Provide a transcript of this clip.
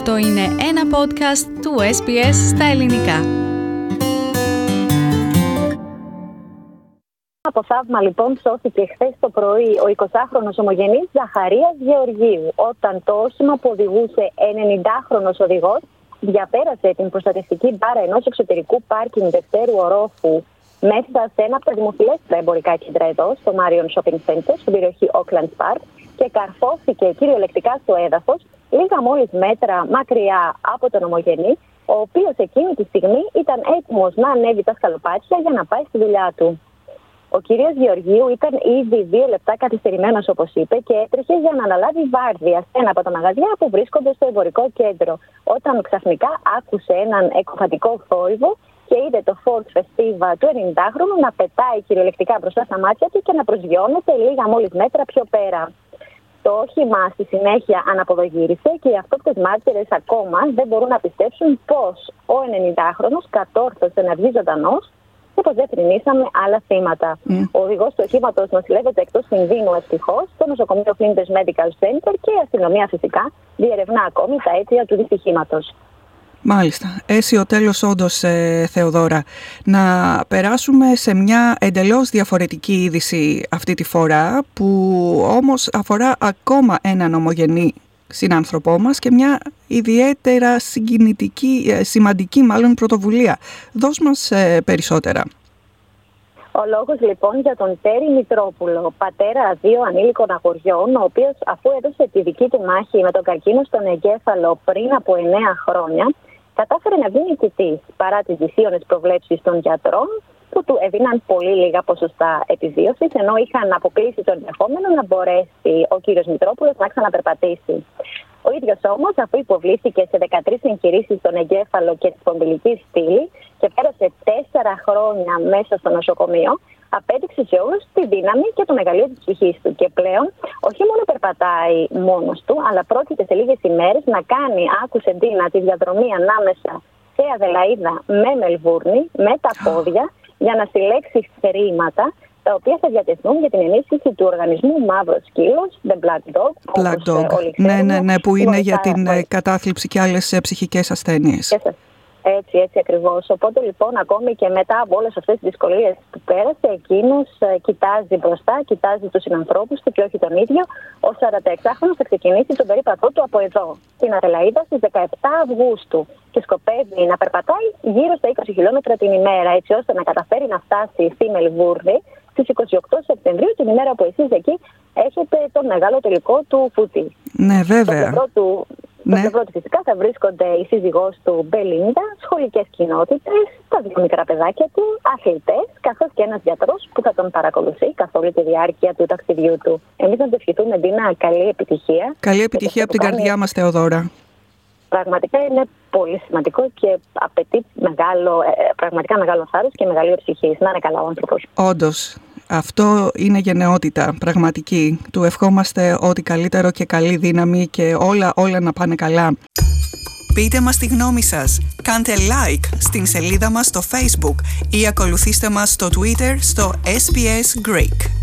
Αυτό είναι ένα podcast του SBS στα ελληνικά. Από θαύμα λοιπόν σώθηκε χθες το πρωί ο 20χρονος ομογενής Ζαχαρίας Γεωργίου, όταν το όχημα που οδηγούσε 90χρονος οδηγός διαπέρασε την προστατευτική μπάρα ενός εξωτερικού πάρκινγκ δευτέρου ορόφου μέσα σε ένα από τα δημοφιλέστερα εμπορικά κέντρα εδώ, στο Marion Shopping Center, στην περιοχή Auckland Park, και καρφώθηκε κυριολεκτικά στο έδαφος, λίγα μόλις μέτρα μακριά από τον ομογενή, ο οποίος εκείνη τη στιγμή ήταν έτοιμος να ανέβει τα σκαλοπάτια για να πάει στη δουλειά του. Ο κύριος Γεωργίου ήταν ήδη 2 λεπτά καθυστερημένος, όπως είπε, και έτρεχε για να αναλάβει βάρδια σε ένα από τα μαγαζιά που βρίσκονται στο εμπορικό κέντρο, όταν ξαφνικά άκουσε έναν εκοφαντικό θόρυβο και είδε το Ford Festiva του 90χρονου να πετάει κυριολεκτικά μπροστά στα μάτια του και να προσγειώνεται λίγα μόλις μέτρα πιο πέρα. Το όχημα στη συνέχεια αναποδογύρισε και οι αυτόπτες μάρτυρες ακόμα δεν μπορούν να πιστέψουν πως ο 90χρονος κατόρθωσε να βγει ζωντανός και πως δεν θρηνήσαμε άλλα θύματα. Ο οδηγός του οχήματος νοσηλεύεται εκτός κινδύνου ευτυχώς στο νοσοκομείο Flinders Medical Center και η αστυνομία φυσικά διερευνά ακόμη τα αίτια του δυστυχήματος. Μάλιστα. Αίσιο τέλος όντως, Θεοδώρα. Να περάσουμε σε μια εντελώς διαφορετική είδηση αυτή τη φορά, που όμως αφορά ακόμα έναν ομογενή συνάνθρωπό μας και μια ιδιαίτερα σημαντική πρωτοβουλία. Δώσ' μας περισσότερα. Ο λόγος λοιπόν για τον Τέρι Μητρόπουλο, πατέρα 2 ανήλικων αγοριών, ο οποίος αφού έδωσε τη δική του μάχη με τον καρκίνο στον εγκέφαλο πριν από 9 χρόνια, κατάφερε να βγει νικητής παρά τις δυσίωνες προβλέψεις των γιατρών, που του έδιναν πολύ λίγα ποσοστά επιβίωσης, ενώ είχαν αποκλείσει το ενδεχόμενο να μπορέσει ο κύριος Μητρόπουλος να ξαναπερπατήσει. Ο ίδιος όμως, αφού υποβλήθηκε σε 13 εγχειρήσεις στον εγκέφαλο και τη σπονδυλική στήλη και πέρασε 4 χρόνια μέσα στο νοσοκομείο, απέδειξε σε όλους τη δύναμη και το μεγαλείο της ψυχής του. Και πλέον όχι μόνο περπατάει μόνος του, αλλά πρόκειται σε λίγες ημέρες να κάνει, άκουσε Ντίνα, τη διαδρομή ανάμεσα σε Αδελαΐδα με Μελβούρνη, με τα πόδια, για να συλλέξει χρήματα, τα οποία θα διατεθούν για την ενίσχυση του οργανισμού Μαύρο Σκύλος, The Black Dog. Black Dog. Ναι, που είναι για την κατάθλιψη και άλλες ψυχικές ασθένειες. Έτσι ακριβώς. Οπότε λοιπόν, ακόμη και μετά από όλες αυτές τις δυσκολίες που πέρασε, εκείνος κοιτάζει μπροστά, κοιτάζει τους συνανθρώπους του και όχι τον ίδιο. Ο 46χρονος θα ξεκινήσει τον περίπατό του από εδώ, στην Αδελαΐδα, στις 17 Αυγούστου, και σκοπεύει να περπατάει γύρω στα 20 χιλιόμετρα την ημέρα, έτσι ώστε να καταφέρει να φτάσει στη Μελβούρνη στις 28 Σεπτεμβρίου, την ημέρα που εσείς εκεί έχετε τον μεγάλο τελικό του φούτι. Ναι, βέβαια. Στο πλευρό του φυσικά θα βρίσκονται η σύζυγός του Μπελίντα, σχολικές κοινότητες, τα 2 μικρά παιδάκια του, αθλητές, καθώς και ένας γιατρός που θα τον παρακολουθεί καθ' όλη τη διάρκεια του ταξιδιού του. Εμείς να του ευχηθούμε, Ντίνα, καλή επιτυχία. Καλή επιτυχία από την καρδιά μας, Θεοδώρα. Πραγματικά είναι πολύ σημαντικό και απαιτεί πραγματικά μεγάλο θάρρος και μεγάλη ψυχή. Να είναι καλά ο άνθρωπος. Όντως. Αυτό είναι γενναιότητα πραγματική. Του ευχόμαστε ό,τι καλύτερο και καλή δύναμη και όλα να πάνε καλά. Πείτε μας τη γνώμη σας. Κάντε like στην σελίδα μας στο Facebook ή ακολουθήστε μας στο Twitter στο SBS Greek.